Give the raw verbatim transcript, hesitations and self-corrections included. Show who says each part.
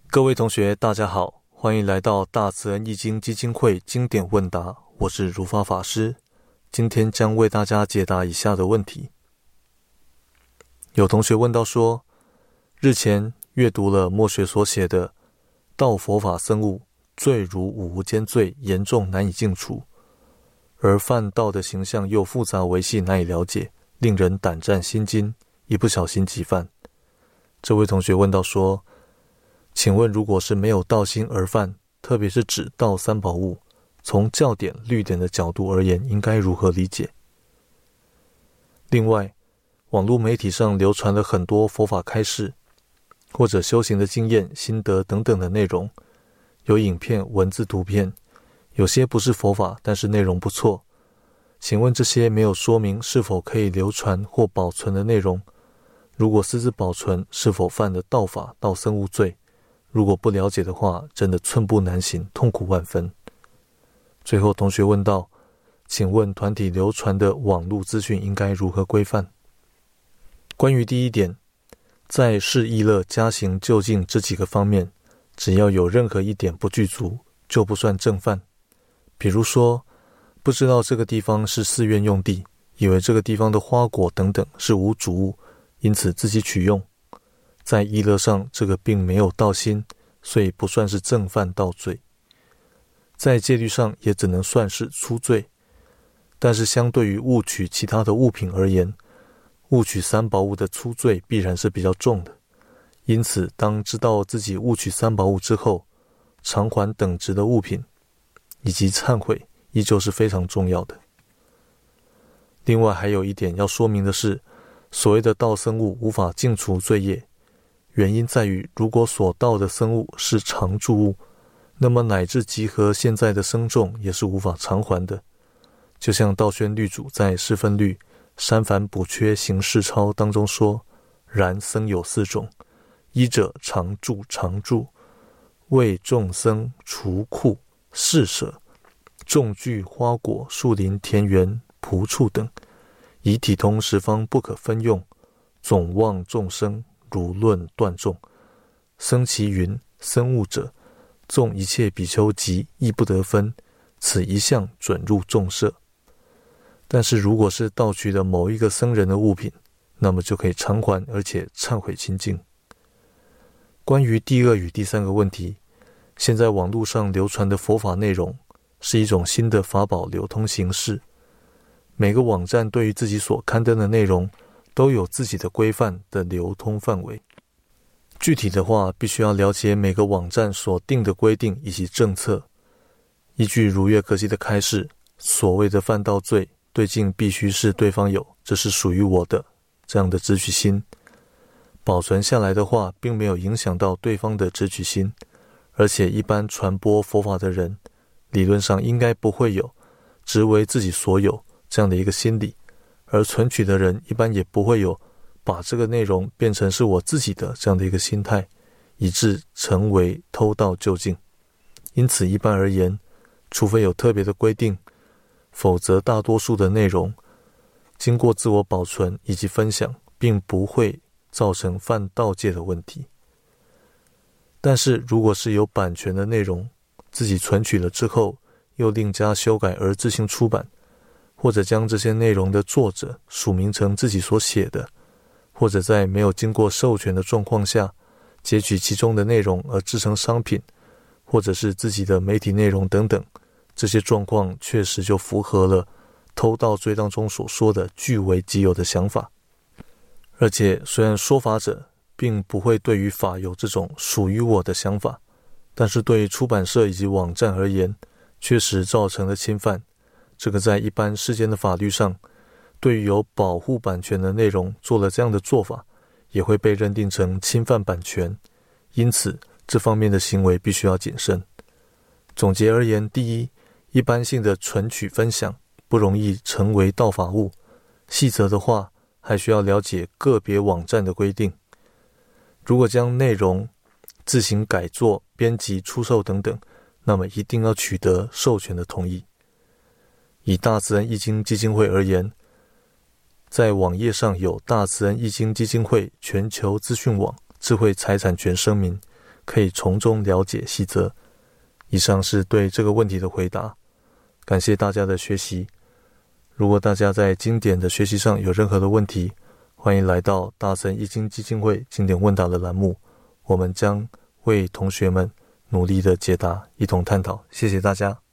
Speaker 1: 各位同学大家好，欢迎来到大慈恩易经基金会经典问答，我是如法法师。今天将为大家解答以下的问题。有同学问到说，日前阅读了墨学所写的道佛法僧物罪如五无间罪，严重难以净除，而犯道的形象又复杂维系，难以了解，令人胆战心惊，一不小心即犯。这位同学问到说，请问如果是没有道心而犯，特别是指道三宝物，从教典律典的角度而言，应该如何理解？另外，网络媒体上流传了很多佛法开示或者修行的经验、心得等等的内容，有影片、文字、图片，有些不是佛法，但是内容不错。请问这些没有说明是否可以流传或保存的内容，如果私自保存，是否犯了道法、道僧物罪？如果不了解的话，真的寸步难行，痛苦万分。最后同学问到，请问团体流传的网络资讯应该如何规范？关于第一点，在释义乐、加行、就近这几个方面，只要有任何一点不具足，就不算正犯。比如说，不知道这个地方是寺院用地，以为这个地方的花果等等是无主物，因此自己取用。在义乐上，这个并没有道心，所以不算是正犯道罪。在戒律上也只能算是粗罪，但是相对于误取其他的物品而言，误取三宝物的粗罪必然是比较重的。因此，当知道自己误取三宝物之后，偿还等值的物品以及忏悔，依旧是非常重要的。另外还有一点要说明的是，所谓的道僧物无法净除罪业，原因在于，如果所道的僧物是常住物，那么乃至集合现在的僧众也是无法偿还的。就像道宣律主在释分律删繁补缺行事抄当中说，然僧有四种，一者常住常住，为众僧除库施舍，种具花果树林田园仆畜等，以体通十方不可分用，总望众生如论断众。僧其云，僧物者，纵一切比丘及亦不得分，此一项准入众舍。但是如果是盗取了某一个僧人的物品，那么就可以偿还，而且忏悔清净。关于第二与第三个问题，现在网络上流传的佛法内容是一种新的法宝流通形式，每个网站对于自己所刊登的内容都有自己的规范的流通范围。具体的话，必须要了解每个网站所定的规定以及政策。依据如月科技的开示，所谓的犯道罪，对境必须是对方有，这是属于我的这样的执取心。保存下来的话，并没有影响到对方的执取心，而且一般传播佛法的人，理论上应该不会有只为自己所有这样的一个心理，而存取的人一般也不会有把这个内容变成是我自己的这样的一个心态，以致成为偷盗就近。因此一般而言，除非有特别的规定，否则大多数的内容经过自我保存以及分享，并不会造成犯盗戒的问题。但是如果是有版权的内容，自己存取了之后又另加修改而自行出版，或者将这些内容的作者署名成自己所写的，或者在没有经过授权的状况下截取其中的内容而制成商品，或者是自己的媒体内容等等，这些状况确实就符合了偷盗罪当中所说的据为己有的想法。而且虽然说法者并不会对于法有这种属于我的想法，但是对于出版社以及网站而言，确实造成了侵犯。这个在一般世间的法律上，对于有保护版权的内容做了这样的做法，也会被认定成侵犯版权，因此这方面的行为必须要谨慎。总结而言，第一，一般性的存取分享不容易成为盗法物，细则的话还需要了解个别网站的规定。如果将内容自行改作、编辑、出售等等，那么一定要取得授权的同意。以大慈恩易经基金会而言，在网页上有大慈恩易经基金会全球资讯网智慧财产权声明， 可以从中了解细则。以上是对这个问题的回答，感谢大家的学习。如果大家在经典的学习上有任何的问题，欢迎来到大慈恩义经基金会经典问答的栏目，我们将为同学们努力的解答，一同探讨。谢谢大家。